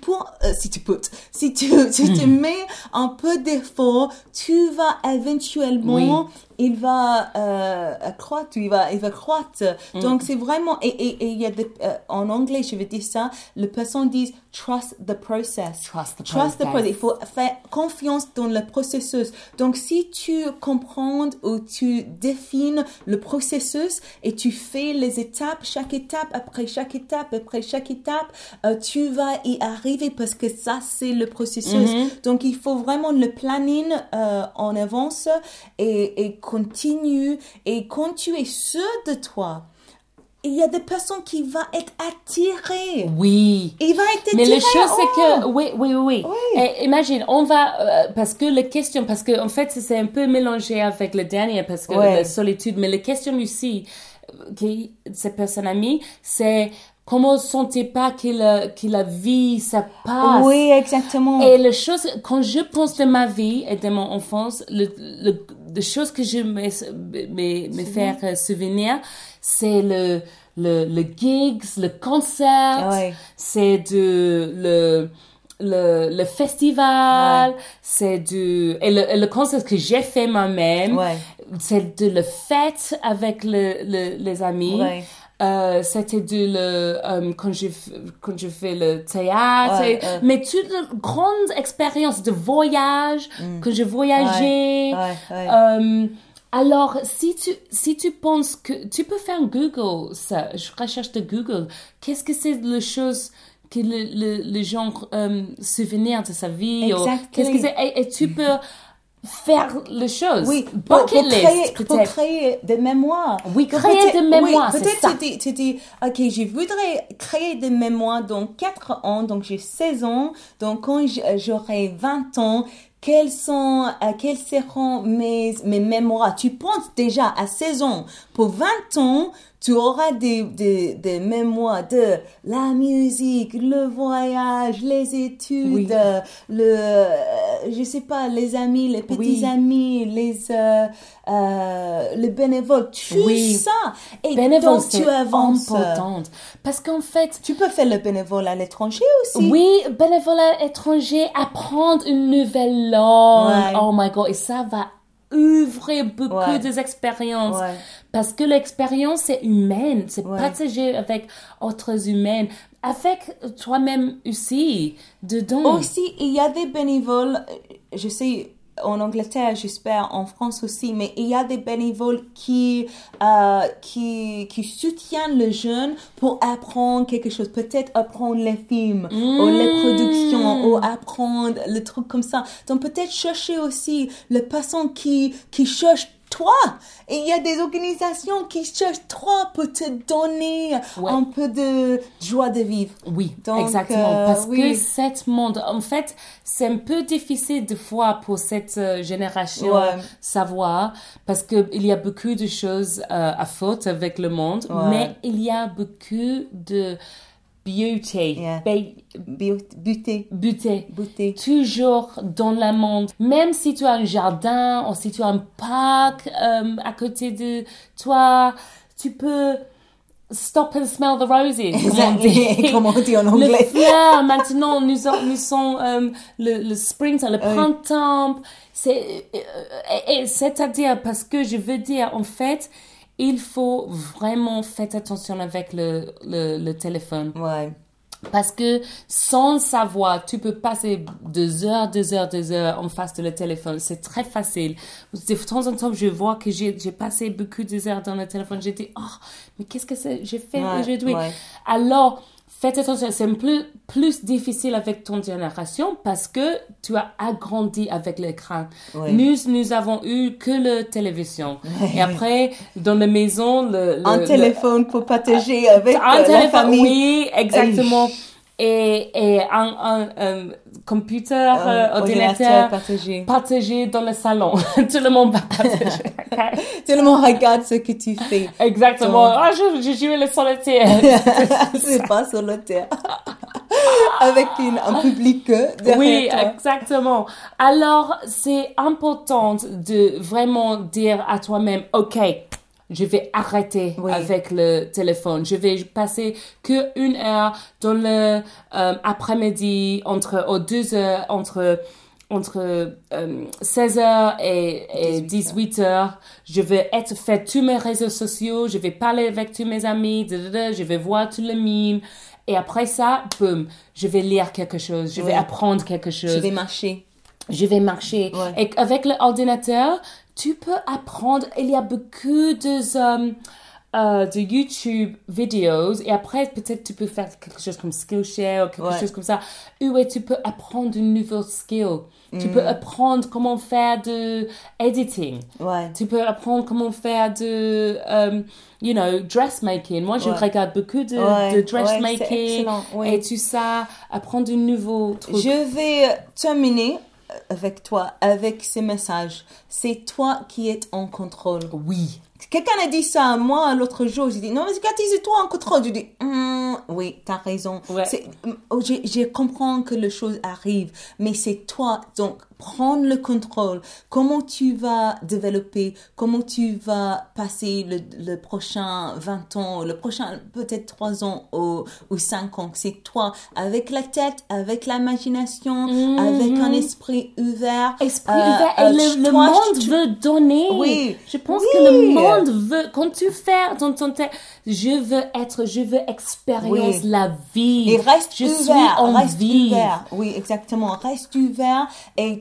te mets un peu d'effort, tu vas éventuellement... il va croître, il va croître. Donc, c'est vraiment... Et il y a en anglais, je vais dire ça, les personnes disent « trust the process ». Trust the process. Il faut faire confiance dans le processus. Donc, si tu comprends ou tu définis le processus et tu fais les étapes, chaque étape, après chaque étape, tu vas y arriver parce que ça, c'est le processus. Donc, il faut vraiment le planning en avance et continue. Et quand tu es sûr de toi, il y a des personnes qui vont être attirées. Oui. Il va être attiré. Mais la chose, c'est que, oui. Et imagine, on va, parce que en fait, c'est un peu mélangé avec le dernier, parce que la solitude, mais la question aussi, que cette personne a mis, c'est, comment sentez pas que la vie, ça passe? Oui, exactement. Et la chose, quand je pense de ma vie et de mon enfance, les choses que je me faire souvenir, c'est le gigs, le concert, c'est le festival, c'est et le concert que j'ai fait moi-même, c'est de la fête avec les amis. C'était quand je fais le théâtre, mais toute une grande expérience de voyage, que je voyageais. Alors, si tu penses que tu peux faire un Google, ça, je recherche de Google, qu'est-ce que c'est la chose que le genre souvenir de sa vie. Exactement. Qu'est-ce que c'est? Et tu peux faire les choses. Oui, Bucket list, pour peut-être. créer des mémoires. Oui, Donc, créer des mémoires, oui, c'est peut-être ça. tu dis, ok, je voudrais créer des mémoires dans 4 ans, donc j'ai 16 ans, donc quand j'aurai 20 ans, quelles seront mes mémoires? Tu penses déjà à 16 ans. Pour 20 ans, tu auras des mémoires de la musique, le voyage, les études, je sais pas, les amis, les petits amis, le bénévole, tout ça. Et Bénévole, donc, c'est tu avances. important. Parce qu'en fait, Tu peux faire le bénévole à l'étranger aussi. oui, bénévolat étranger, apprendre une nouvelle langue. Ouais. Oh my God, et ça va ouvrir beaucoup des expériences. Ouais. Parce que l'expérience, c'est humaine. C'est Ouais. partagé avec autres humains. Avec toi-même aussi, dedans. Aussi, il y a des bénévoles, je sais, en Angleterre, j'espère, en France aussi, mais il y a des bénévoles qui soutiennent le jeune pour apprendre quelque chose. Peut-être apprendre les films, ou les productions, ou apprendre le truc comme ça. Donc, peut-être chercher aussi le patient qui cherche toi. Et il y a des organisations qui cherchent toi pour te donner un peu de joie de vivre. Oui, Donc, exactement. Parce oui. que cette monde, en fait, c'est un peu difficile de fois pour cette génération savoir, parce que il y a beaucoup de choses à faute avec le monde, mais il y a beaucoup de beauté, Beauté. toujours dans le monde. Même si tu as un jardin ou si tu as un parc à côté de toi, tu peux stop and smell the roses. Comme on dit en anglais. Les fleurs, maintenant, nous sommes le spring, le printemps. C'est-à-dire, parce que je veux dire, en fait, il faut vraiment faire attention avec le téléphone. Ouais. Parce que sans savoir, tu peux passer 2 heures en face de le téléphone. C'est très facile. De temps en temps, je vois que j'ai passé beaucoup d'heures dans le téléphone. J'ai dit, oh, mais qu'est-ce que j'ai fait aujourd'hui? Alors, faites attention, c'est un peu plus difficile avec ton génération parce que tu as agrandi avec l'écran. Nous avons eu que la télévision. Et après, dans la maison, un téléphone pour partager avec la famille. Oui, exactement. Et un computer, ordinateur partagé dans le salon. Tout le monde va partager. Tout le monde regarde ce que tu fais. Exactement. J'ai joué le solitaire. C'est pas solitaire. Avec un public derrière oui, toi. exactement. Alors, c'est important de vraiment dire à toi-même, OK, je vais arrêter avec le téléphone. Je vais passer que 1 heure dans le après-midi, entre 2 heures, entre 16h et 18h. Je vais faire tous mes réseaux sociaux. Je vais parler avec tous mes amis. Je vais voir tous les mimes. Et après ça, boum, je vais lire quelque chose. Je vais apprendre quelque chose. Je vais marcher. Et avec l'ordinateur, tu peux apprendre. Il y a beaucoup de YouTube vidéos et après peut-être tu peux faire quelque chose comme Skillshare ou quelque chose comme ça où tu peux apprendre une nouvelle skill. Tu peux apprendre comment faire de editing. Tu peux apprendre comment faire de dressmaking. Moi je regarde beaucoup de dressmaking et tout ça, apprendre de nouveaux trucs. Je vais terminer avec toi avec ces messages. C'est toi qui es en contrôle. Oui. Quelqu'un a dit ça à moi l'autre jour. J'ai dit, non, mais Cathy, c'est toi en contrôle. Je dis, oui, t'as raison. Je comprends que les choses arrivent, mais c'est toi. Donc, prendre le contrôle. Comment tu vas développer, comment tu vas passer le prochain 20 ans, le prochain peut-être 3 ans ou 5 ans. C'est toi, avec la tête, avec l'imagination, avec un esprit ouvert. Et le monde veut donner. Oui. Je pense que le monde veut, quand tu fais dans ton tête, je veux expérimenter la vie. Et reste je ouvert. suis en Reste vie. ouvert. Oui, exactement. Reste ouvert et tu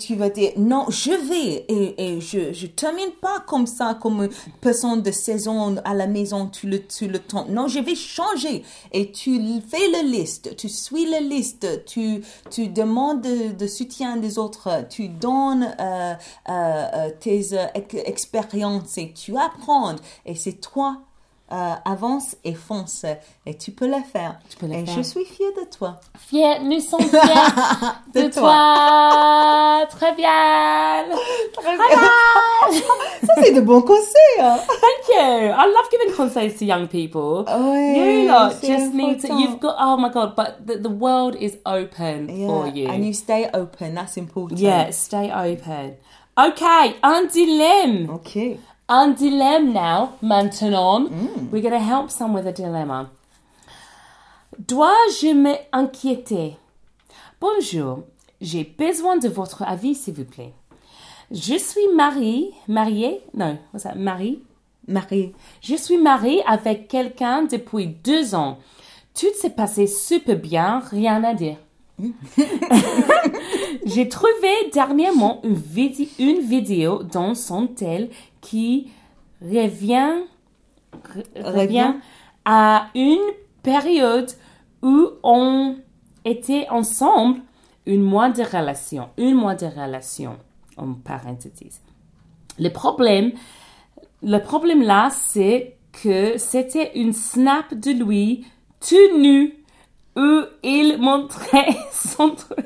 tu vas dire, non, je vais, et je termine pas comme ça, comme une personne de saison à la maison, tu le temps. Non, je vais changer. Et tu fais la liste, tu suis la liste, tu demandes de soutien des autres, tu donnes tes expériences et tu apprends. Et c'est toi. Avance et fonce et tu peux le faire. Et je suis fière de toi. Nous sommes fiers de toi. Très bien. Très bien. Ça, c'est de bons conseils. Hein? Thank you. I love giving conseils to young people. Oui, you lot just need to, you've got, oh my God, but the world is open for you. And you stay open, that's important. Yeah, stay open. Okay, un dilemme. Okay. Un dilemme now, maintenant. We're going to help some with a dilemma. Dois-je m'inquiéter? Bonjour, j'ai besoin de votre avis, s'il vous plaît. Je suis mariée. Je suis mariée avec quelqu'un depuis 2 ans. Tout s'est passé super bien, rien à dire. J'ai trouvé dernièrement une vidéo dans son tel qui revient à une période où on était ensemble, un mois de relation, en parenthèse. Le problème là, c'est que c'était une snap de lui tout nu où il montrait son truc.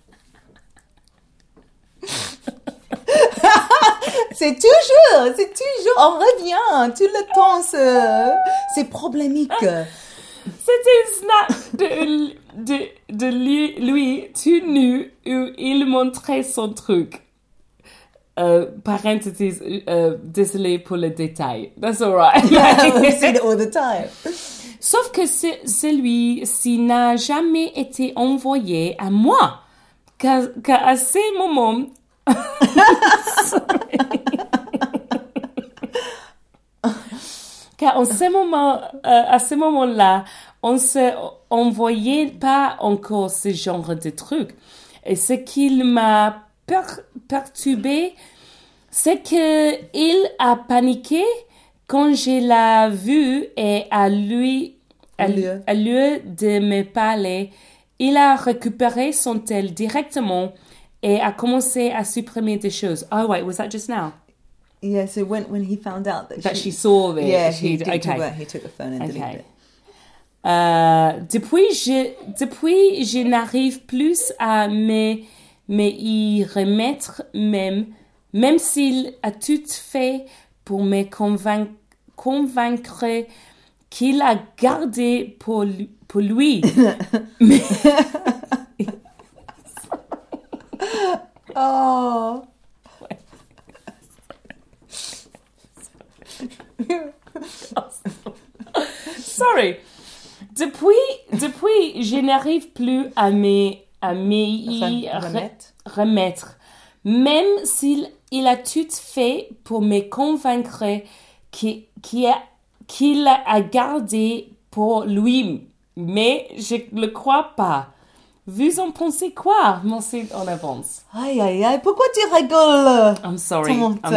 C'est toujours, on revient, tout le temps, c'est problémique. C'était une snap de lui tout nu où il montrait son truc. Parenthèse, désolé pour le détail. That's all right. We see it all the time. Sauf que celui-ci n'a jamais été envoyé à moi. Qu'à ces moments... Car à ce moment-là, on se envoyait pas encore ce genre de truc. Et ce qui m'a perturbé, c'est que il a paniqué quand je l'ai vu et à lieu de me parler, il a récupéré son tel directement et a commencé à supprimer des choses. Oh wait, was that just now? Yeah, so when he found out that she saw it, yeah, he took the phone and deleted it. Depuis, je n'arrive plus à me y remettre même s'il a tout fait pour me convaincre qu'il a gardé pour lui. Mais... Oh. Sorry. Depuis, je n'arrive plus à me remettre. Même s'il a tout fait pour me convaincre qu'il a gardé pour lui. Mais je ne le crois pas. Vous en pensez quoi? Merci en avance. Aïe, aïe, aïe. Pourquoi tu rigoles? I'm sorry.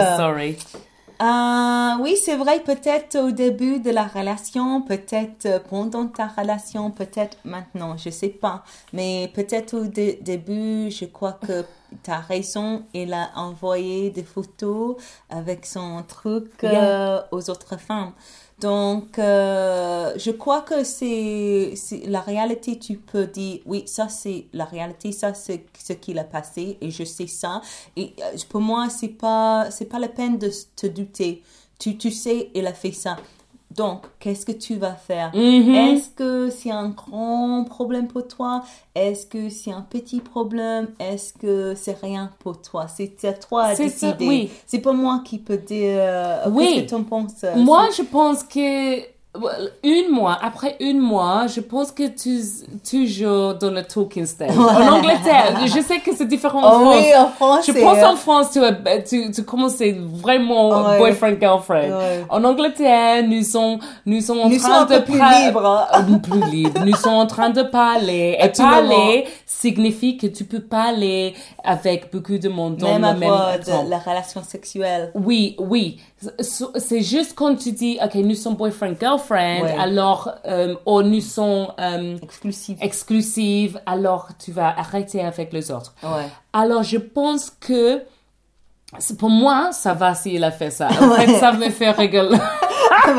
Oui, c'est vrai, peut-être au début de la relation, peut-être pendant ta relation, peut-être maintenant, je sais pas. Mais peut-être au début, je crois que tu as raison, il a envoyé des photos avec son truc aux autres femmes. Donc, je crois que c'est la réalité. Tu peux dire, oui, ça c'est la réalité, ça c'est ce qu'il a passé et je sais ça. Et pour moi, c'est pas la peine de te douter. Tu sais, il a fait ça. Donc, qu'est-ce que tu vas faire? Est-ce que c'est un grand problème pour toi? Est-ce que c'est un petit problème? Est-ce que c'est rien pour toi? C'est à toi de décider. Oui. C'est pas moi qui peux dire qu'est-ce que tu en penses. Moi, je pense que Après un mois, je pense que tu toujours dans le talking stage. En Angleterre, je sais que c'est différent en France. Oui, en France, je pense en France, tu commences vraiment boyfriend-girlfriend. Ouais. En Angleterre, nous sommes en train un de peu plus libres. plus libres. Nous sommes en train de parler. Et tout le parler signifie que tu peux parler avec beaucoup de monde dans même le même avoir temps. la relation sexuelle. Oui. C'est juste quand tu dis, OK, nous sommes boyfriend-girlfriend, Ouais. alors, ou nous sommes Exclusif. alors tu vas arrêter avec les autres. Ouais. Alors, je pense que, pour moi, ça va s'il a fait ça. En fait, ça me fait rigoler. I'm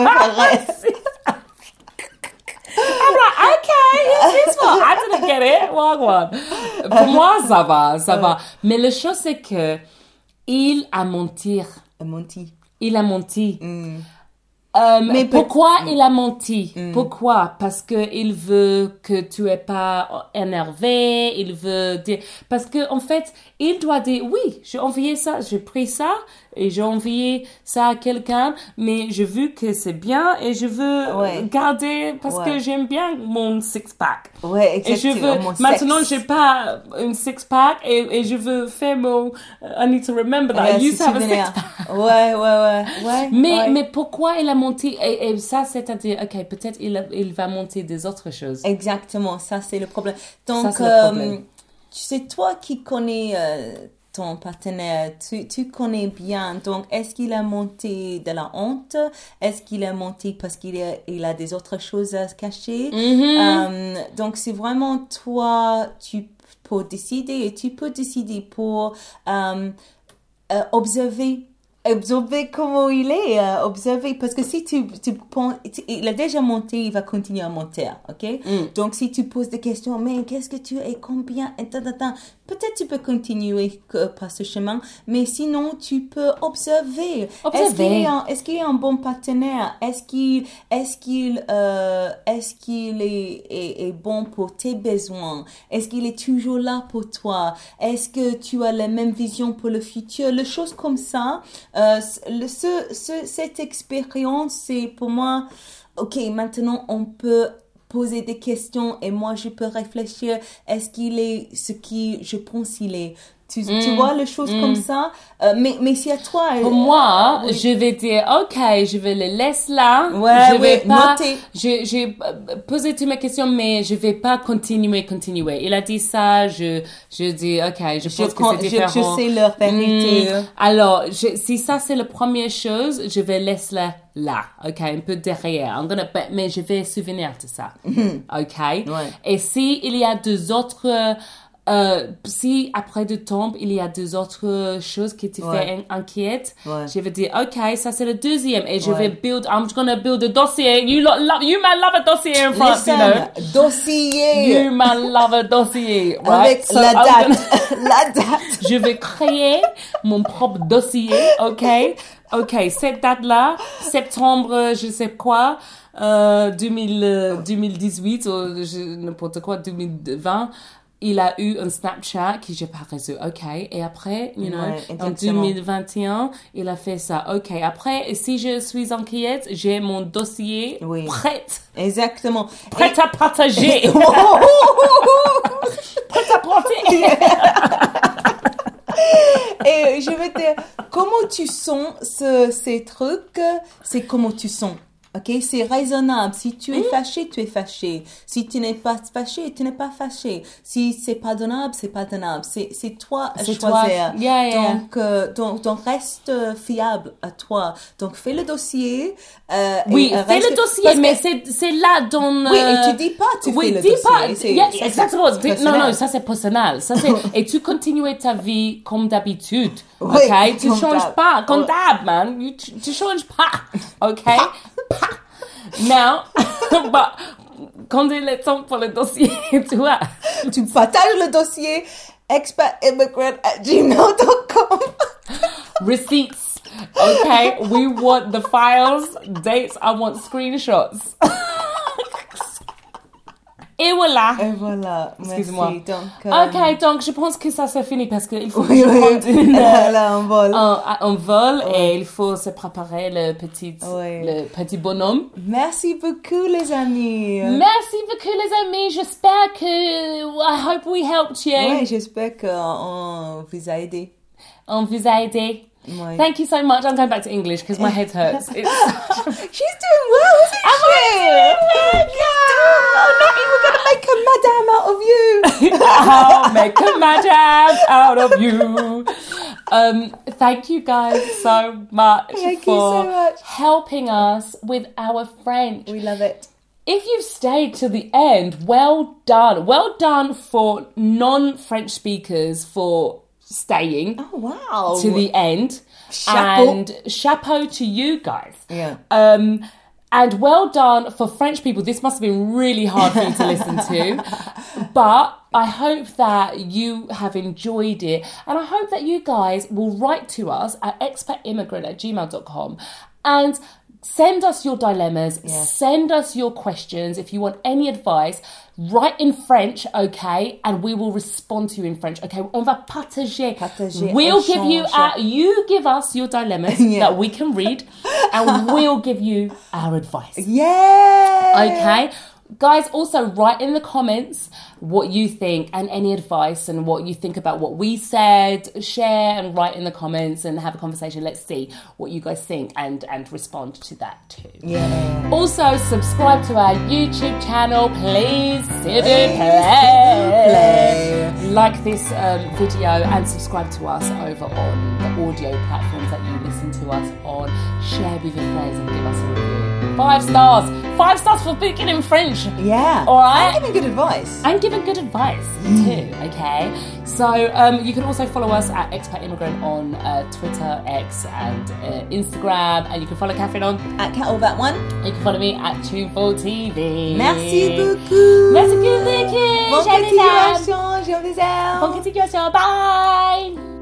like, okay, here's this one. I didn't get it. Wrong one. Pour moi, ça va. Mais la chose, c'est que, il a menti. Il a menti. Mais pourquoi il a menti? Pourquoi? Parce que il veut que tu es pas énervé, il veut dire, parce que, en fait, il doit dire, oui, j'ai envoyé ça, j'ai pris ça, et j'ai envoyé ça à quelqu'un, mais j'ai vu que c'est bien, et je veux garder, parce que j'aime bien mon six-pack. Ouais, exactement. Et je veux, maintenant, j'ai pas une six-pack, et je veux faire mon, I need to remember that I used to have a six-pack. Ouais. Mais pourquoi il a monté, et ça, c'est-à-dire, OK, peut-être il va monter des autres choses. Exactement, ça c'est le problème. Donc, Ça, c'est le problème. tu sais, toi qui connais ton partenaire, tu connais bien. Donc, est-ce qu'il a monté de la honte? Est-ce qu'il a monté parce qu'il a des autres choses à se cacher? Donc, c'est vraiment toi, tu peux décider, et tu peux décider pour observer comment il est, observer, parce que si tu penses, il a déjà monté, il va continuer à monter, ok? Donc, si tu poses des questions, mais qu'est-ce que tu es, combien, peut-être tu peux continuer par ce chemin, mais sinon, tu peux observer. Est-ce qu'il est un bon partenaire? Est-ce qu'il est bon pour tes besoins? Est-ce qu'il est toujours là pour toi? Est-ce que tu as la même vision pour le futur? Les choses comme ça, cette expérience, c'est pour moi, ok, maintenant on peut poser des questions et moi je peux réfléchir, est-ce qu'il est ce qui je pense qu'il est? Tu vois les choses comme ça, mais c'est à toi. Pour moi, je vais dire, OK, je vais le laisser là. Ouais, je vais pas, noter. j'ai posé toutes mes questions, mais je vais pas continuer. Il a dit ça, je dis, OK, je pense que c'est différent. Je sais leur vérité. Alors, si ça c'est la première chose, je vais laisser là, OK, un peu derrière. Mais je vais souvenir de ça. OK? Ouais. Et si il y a deux autres, si après du temps, il y a deux autres choses qui te fait inquiète, je vais dire, OK, ça c'est le deuxième, et je vais I'm gonna build a dossier. You might love a dossier in France, you know. Dossier. You might love a dossier, right? Avec So la date. Je vais créer mon propre dossier, OK? OK, cette date-là, septembre, je sais quoi, 2018, ou n'importe quoi, 2020, il a eu un Snapchat que j'ai pas reçu. OK. Et après, en 2021, il a fait ça. OK. Après, si je suis inquiète, j'ai mon dossier prête. Exactement. Prête à partager. Prête à porter. Et je vais te dire, comment tu sens ces trucs, c'est comment tu sens. OK, c'est raisonnable. Si tu es fâché, tu es fâché. Si tu n'es pas fâché, tu n'es pas fâché. Si c'est pardonnable, c'est pardonnable. C'est toi à choisir. Donc reste fiable à toi. Donc fais le dossier. Fais le dossier, mais c'est là dans. Oui, et tu dis pas tu fais le dossier. Exactement. Non, ça c'est personnel. Ça c'est et tu continues ta vie comme d'habitude. OK, tu changes pas. Comme d'hab, man. Tu changes pas. OK. Now, quand il est temps pour le dossier, tu vois. Tu partages le dossier expertimmigrant@gmail.com. Receipts. Okay, we want the files, dates, I want screenshots. Et voilà. Et voilà. Excuse-moi. Merci. Donc, Ok, donc je pense que ça c'est fini parce qu'il faut que Oui, je oui. prenne une, Là, on vole. un vol Ouais. et il faut se préparer Ouais. le petit bonhomme. Merci beaucoup, les amis. Merci beaucoup les amis, j'espère que I hope we helped you. Ouais, j'espère qu'on vous a aidé. On vous a aidé. Ouais. Thank you so much. I'm going back to English because my head hurts. It's She's doing well, isn't she? Oh, Natty, we're going to make a madame out of you. I'll make a madam out of you. Thank you guys so much Thank you for so much. helping us with our French. We love it. If you've stayed to the end, well done. Well done for non-French speakers for staying Oh, wow. to the end. Chapeau. And chapeau to you guys. Yeah. And well done for French people. This must have been really hard for you to listen to. But I hope that you have enjoyed it. And I hope that you guys will write to us at expatimmigrant@gmail.com and send us your dilemmas. Yeah. Send us your questions. If you want any advice, write in French, okay? And we will respond to you in French, okay? On va partager. Partager, We'll give you échange. you give us your dilemmas Yeah. that we can read, and we'll give you our advice. Yeah. Okay? Guys, also write in the comments what you think and any advice and what you think about what we said. Share and write in the comments and have a conversation. Let's see what you guys think and respond to that too. Yeah. Also, subscribe to our YouTube channel, please. S'il vous plaît. Like this video and subscribe to us over on the audio platforms that you listen to us on. Share with your friends and give us a review. 5 stars. 5 stars for speaking in French. Yeah. All right. I'm giving good advice. And giving good advice too, okay? So you can also follow us at Expat Immigrant on Twitter, X and Instagram. And you can follow Catherine on. At Cattle That One. You can follow me at Tuneful TV. Merci beaucoup. Merci beaucoup. Bonne Je les aime. continuation. Je vous aime. Bonne continuation. Bye.